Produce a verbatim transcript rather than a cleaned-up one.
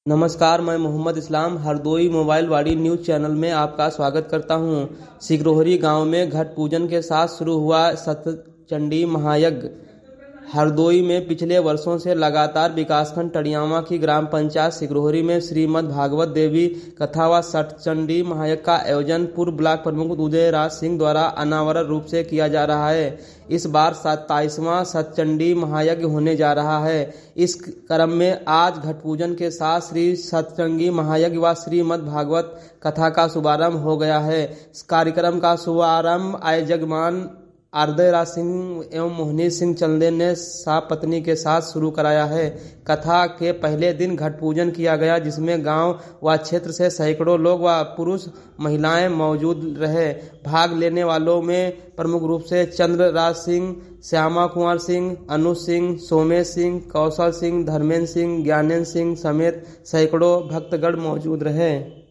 नमस्कार, मैं मोहम्मद इस्लाम हरदोई मोबाइल वाड़ी न्यूज़ चैनल में आपका स्वागत करता हूं। सिगरोही गांव में घट पूजन के साथ शुरू हुआ सतचंडी महायज्ञ। हरदोई में पिछले वर्षों से लगातार विकासखंड टड़ियामा की ग्राम पंचायत सिगरोही में श्रीमद् भागवत देवी कथा व सतचंडी महायज्ञ का आयोजन पूर्व ब्लॉक प्रमुख उदय राज सिंह द्वारा अनावरण रूप से किया जा रहा है। इस बार सत्ताईसवां सतचंडी महायज्ञ होने जा रहा है। इस क्रम में आज घट पूजन के साथ श्री सतचंडी महायज्ञ व श्रीमद् भागवत कथा का शुभारंभ हो गया है। इस कार्यक्रम का शुभारंभ आय जगमान आरदय राज सिंह एवं मोहनी सिंह चंदे ने साप पत्नी के साथ शुरू कराया है। कथा के पहले दिन घट पूजन किया गया, जिसमें गांव व क्षेत्र से सैकड़ों लोग व पुरुष महिलाएं मौजूद रहे। भाग लेने वालों में प्रमुख रूप से चंद्र राज सिंह, श्यामा कुंवर सिंह, अनु सिंह, सोमेश सिंह, कौशल सिंह, धर्मेंद्र सिंह, ज्ञानेन्द्र सिंह समेत सैकड़ों भक्तगण मौजूद रहे।